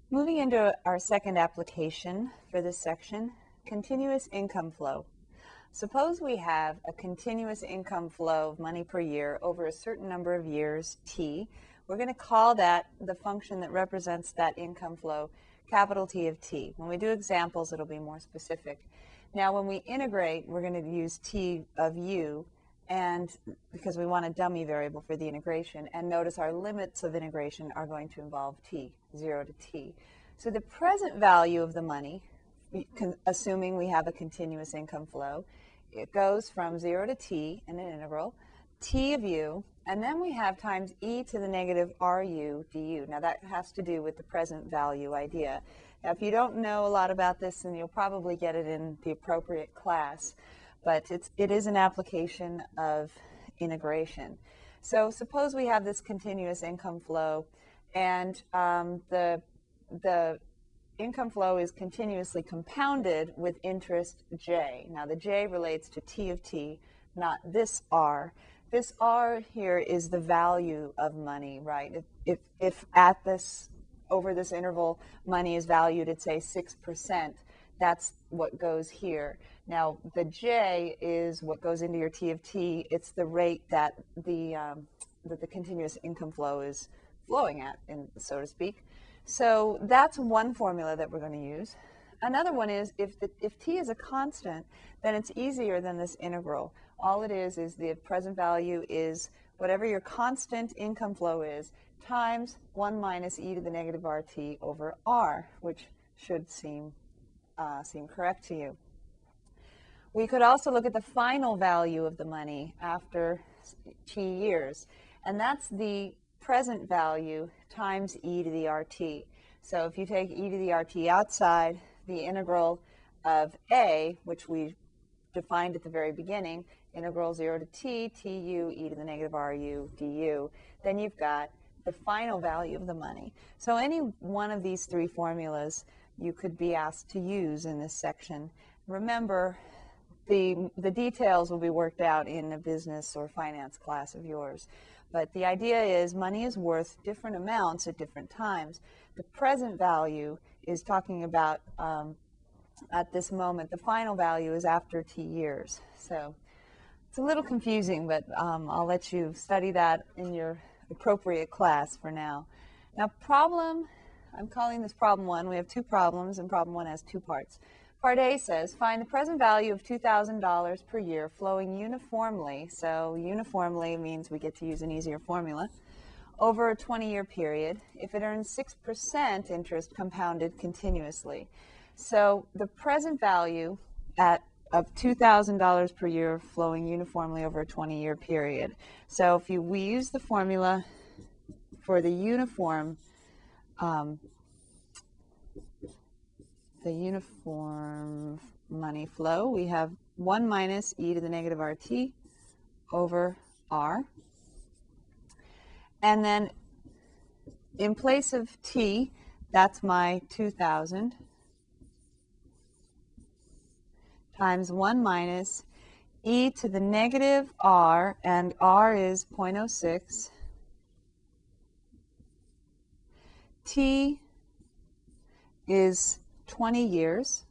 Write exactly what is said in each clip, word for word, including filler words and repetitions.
Moving into our second application for this section, continuous income flow. Suppose we have a continuous income flow of money per year over a certain number of years, t. We're going to call that the function that represents that income flow, capital T of t. When we do examples, it'll be more specific. Now, when we integrate, we're going to use t of u, and because we want a dummy variable for the integration, and notice our limits of integration are going to involve t, zero to t. So the present value of the money, assuming we have a continuous income flow, it goes from zero to t in an integral, t of u, and then we have times e to the negative ru du. Now that has to do with the present value idea. Now if you don't know a lot about this, then you'll probably get it in the appropriate class, but it's, it is an application of integration. So suppose we have this continuous income flow, and um, the, the income flow is continuously compounded with interest j. Now the j relates to t of t, not this r. This r here is the value of money, right? If, if, if at this, over this interval, money is valued at, say, six percent, that's what goes here. Now the j is what goes into your t of t. It's the rate that the, um, that the continuous income flow is flowing at, in, so to speak. So that's one formula that we're going to use. Another one is if, the, if t is a constant, then it's easier than this integral. All it is is the present value is whatever your constant income flow is times one minus e to the negative rt over r, which should seem, uh, seem correct to you. We could also look at the final value of the money after t years, and that's the present value times e to the rt. So if you take e to the rt outside the integral of a, which we defined at the very beginning, integral zero to t, tu, e to the negative ru, du, then you've got the final value of the money. So any one of these three formulas you could be asked to use in this section. Remember, the, the details will be worked out in a business or finance class of yours. But the idea is money is worth different amounts at different times. The present value is talking about um, at this moment. The final value is after t years. So it's a little confusing, but um, I'll let you study that in your appropriate class for now. Now problem, I'm calling this problem one. We have two problems, and problem one has two parts. Part A says, find the present value of two thousand dollars per year flowing uniformly, so uniformly means we get to use an easier formula, over a twenty-year period if it earns six percent interest compounded continuously. So the present value at, of two thousand dollars per year flowing uniformly over a twenty-year period. So if you, we use the formula for the uniform um, the uniform money flow, we have one minus e to the negative rt over r. And then in place of t, that's my two thousand times one minus e to the negative r, and r is zero point zero six. T is twenty years,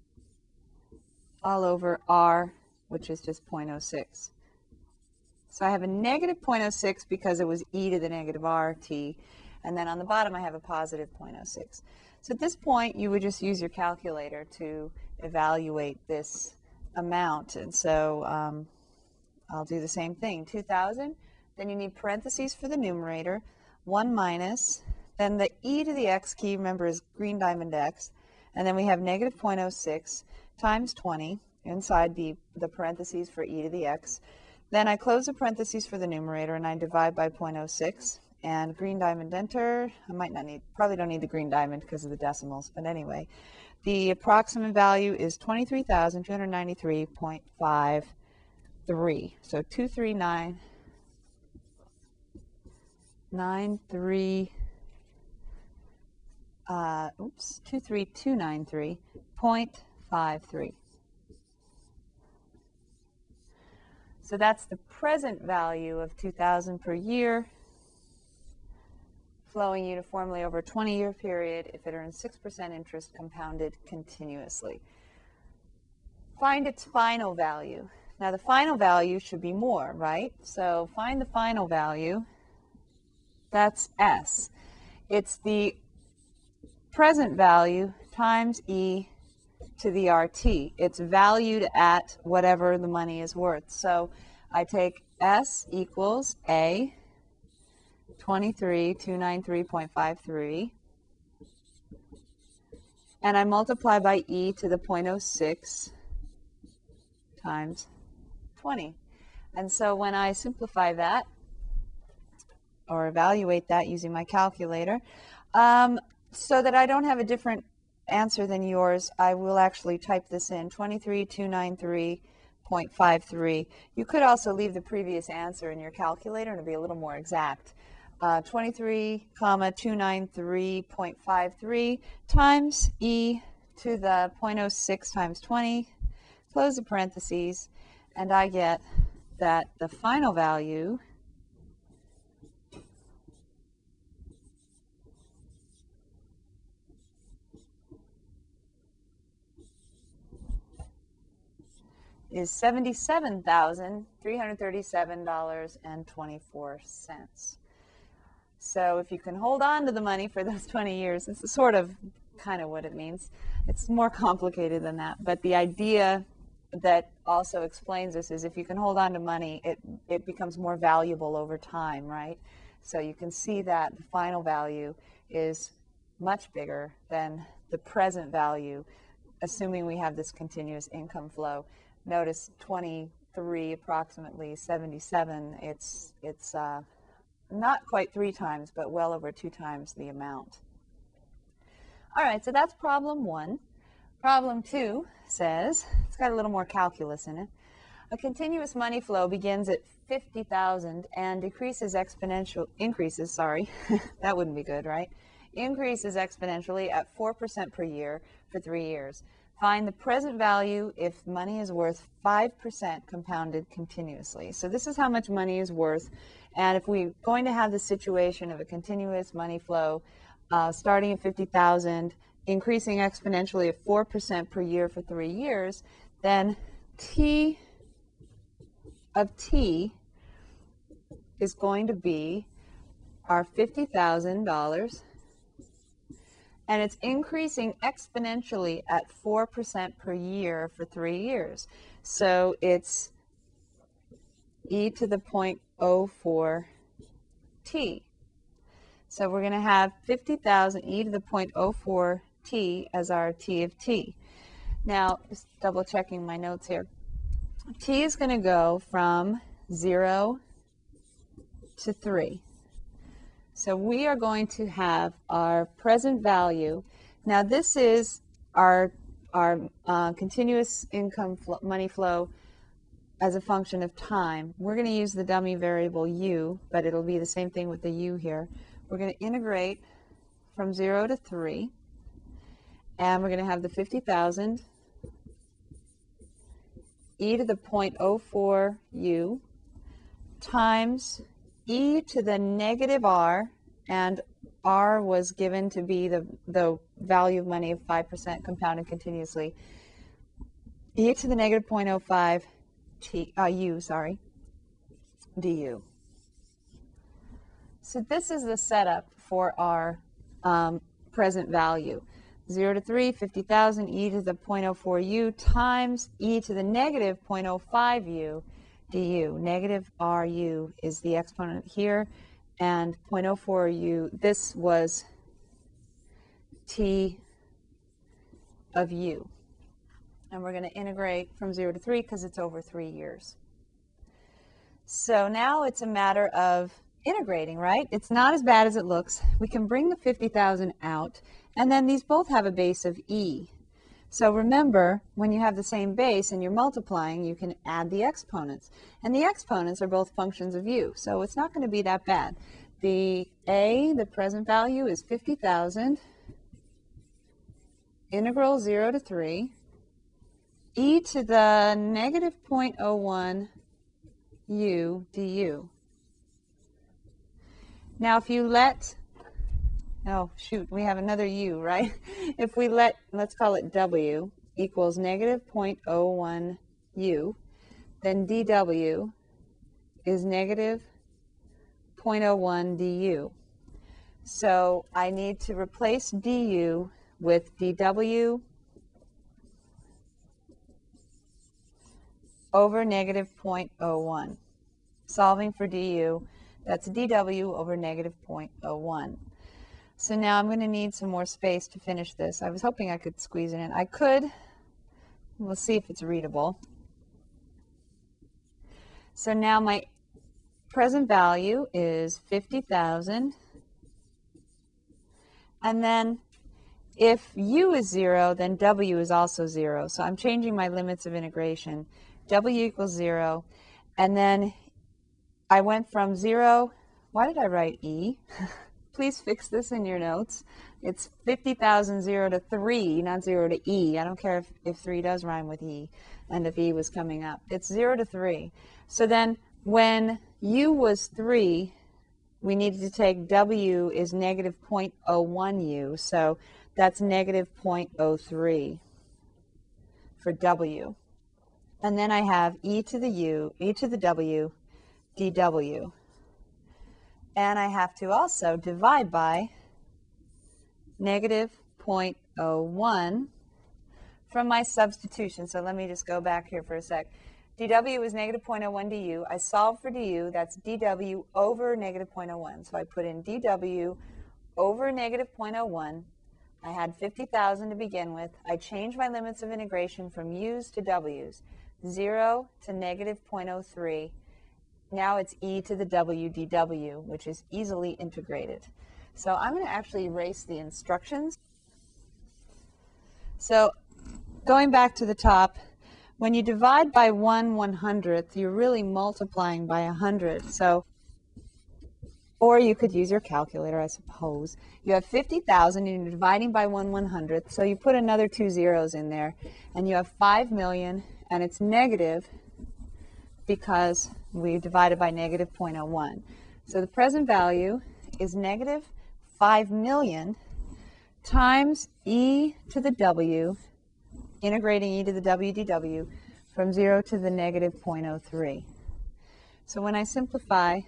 all over r, which is just zero point zero six. So I have a negative zero point zero six because it was e to the negative rt, and then on the bottom I have a positive zero point zero six. So at this point you would just use your calculator to evaluate this amount, and so um, I'll do the same thing. two thousand, then you need parentheses for the numerator, one minus, then the e to the x key, remember, is green diamond x, and then we have negative zero point zero six times twenty inside the, the parentheses for e to the x. Then I close the parentheses for the numerator and I divide by zero point zero six, and green diamond enter. I might not need, probably don't need the green diamond because of the decimals, but anyway, the approximate value is twenty-three thousand two hundred ninety-three point five three. So two three nine nine three uh, oops, two three two nine three point five three. So that's the present value of two thousand per year flowing uniformly over a twenty-year period if it earns six percent interest compounded continuously. Find its final value. Now the final value should be more, right? So find the final value. That's S. It's the present value times E to the R T. It's valued at whatever the money is worth. So I take S equals A, twenty-three thousand two hundred ninety-three point five three, and I multiply by E to the zero point zero six times twenty. And so when I simplify that, or evaluate that using my calculator, um, so that I don't have a different answer than yours, I will actually type this in, twenty-three thousand two hundred ninety-three point five three. You could also leave the previous answer in your calculator and it'll be a little more exact. Uh, twenty-three thousand two hundred ninety-three point five three times E to the zero point zero six times twenty, close the parentheses, and I get that the final value is seventy-seven thousand three hundred thirty-seven dollars and twenty-four cents. So if you can hold on to the money for those twenty years, this is sort of kind of what it means. It's more complicated than that, but the idea that also explains this is if you can hold on to money, it, it becomes more valuable over time, right? So you can see that the final value is much bigger than the present value, assuming we have this continuous income flow. Notice twenty-three, approximately seventy-seven, it's, it's uh, not quite three times, but well over two times the amount. All right, so that's problem one. Problem two says, it's got a little more calculus in it. A continuous money flow begins at fifty thousand and decreases exponential, increases, sorry, that wouldn't be good, right? Increases exponentially at four percent per year for three years. Find the present value if money is worth five percent compounded continuously. So this is how much money is worth. And if we're going to have the situation of a continuous money flow uh, starting at fifty thousand, increasing exponentially at four percent per year for three years, then T of T is going to be our fifty thousand dollars. And it's increasing exponentially at four percent per year for three years. So it's e to the zero point zero four t. So we're going to have fifty thousand e to the zero point zero four t as our t of t. Now, just double checking my notes here. T is going to go from zero to three. So we are going to have our present value. Now this is our, our uh, continuous income fl- money flow as a function of time. We're going to use the dummy variable u, but it'll be the same thing with the u here. We're going to integrate from zero to three, and we're going to have the fifty thousand e to the zero point zero four u times e to the negative r, and r was given to be the, the value of money of five percent compounded continuously, e to the negative zero point zero five t, uh, u, sorry, du. So this is the setup for our um, present value. zero to three, fifty thousand, e to the zero point zero four u times e to the negative zero point zero five u du. Negative ru is the exponent here, and zero point zero four u, this was t of u. And we're going to integrate from zero to three because it's over three years. So now it's a matter of integrating, right? It's not as bad as it looks. We can bring the fifty thousand out, and then these both have a base of e. So remember, when you have the same base and you're multiplying, you can add the exponents. And the exponents are both functions of u, so it's not going to be that bad. The a, the present value, is fifty thousand, integral zero to three, e to the negative zero point zero one u du. Now if you let oh shoot, we have another u, right? If we let, let's call it w equals negative zero point zero one u, then dw is negative zero point zero one du. So I need to replace du with dw over negative zero point zero one. Solving for du, that's dw over negative zero point zero one. So now I'm going to need some more space to finish this. I was hoping I could squeeze it in. I could. We'll see if it's readable. So now my present value is fifty thousand. And then if u is zero, then w is also zero. So I'm changing my limits of integration. W equals zero. And then I went from zero. Why did I write e? Please fix this in your notes. It's fifty thousand, zero to three, not zero to e. I don't care if, if three does rhyme with e and if e was coming up. It's zero to three. So then when u was three, we needed to take w is negative zero point zero one u. So that's negative zero point zero three for w. And then I have e to the u, e to the w, dw. And I have to also divide by negative zero point zero one from my substitution. So let me just go back here for a sec. dw is negative zero point zero one du. I solve for du. That's dw over negative zero point zero one. So I put in dw over negative zero point zero one. I had fifty thousand to begin with. I changed my limits of integration from u's to w's. zero to negative zero point zero three. Now it's e to the w dw, which is easily integrated. So I'm going to actually erase the instructions. So going back to the top, when you divide by one one hundredth, you're really multiplying by one hundred. So, or you could use your calculator, I suppose. You have fifty thousand and you're dividing by one one hundredth, so you put another two zeros in there, and you have five million, and it's negative because we divided by negative zero point zero one. So the present value is negative five million times e to the w, integrating e to the w dw, from zero to the negative zero point zero three. So when I simplify,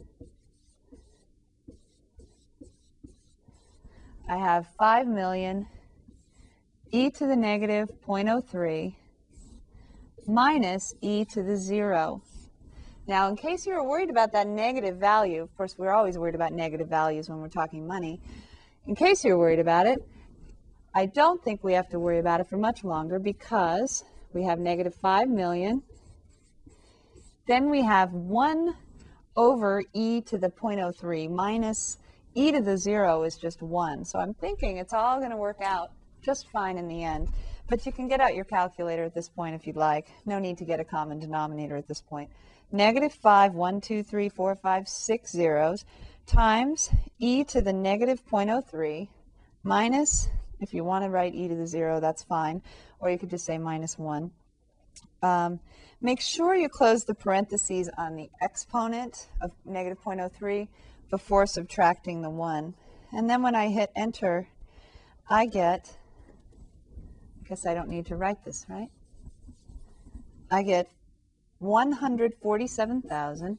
I have five million e to the negative zero point zero three minus e to the zero. Now, in case you were worried about that negative value, of course, we're always worried about negative values when we're talking money. In case you're worried about it, I don't think we have to worry about it for much longer because we have negative five million. Then we have one over e to the zero point zero three minus e to the zero is just one. So I'm thinking it's all going to work out just fine in the end. But you can get out your calculator at this point if you'd like. No need to get a common denominator at this point. Negative five, one, two, three, four, five, six zeros times e to the negative zero point zero three minus, if you want to write e to the zero, that's fine. Or you could just say minus one. Um, make sure you close the parentheses on the exponent of negative zero point zero three before subtracting the one. And then when I hit enter, I get, I guess I don't need to write this, right? I get one hundred forty-seven thousand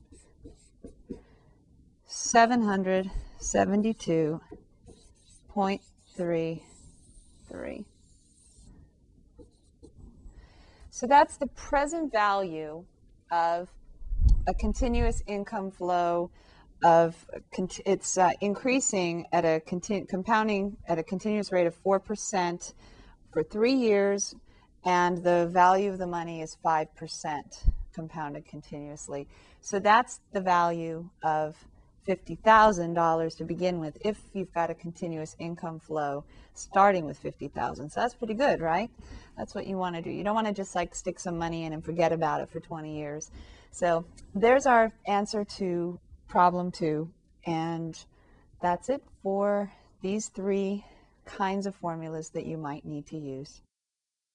seven hundred seventy-two point three three. So that's the present value of a continuous income flow of, it's uh, increasing at a, compounding at a continuous rate of four percent for three years, and the value of the money is five percent compounded continuously. So that's the value of fifty thousand dollars to begin with if you've got a continuous income flow starting with fifty thousand dollars. So that's pretty good, right? That's what you want to do. You don't want to just like stick some money in and forget about it for twenty years. So there's our answer to problem two, and that's it for these three kinds of formulas that you might need to use.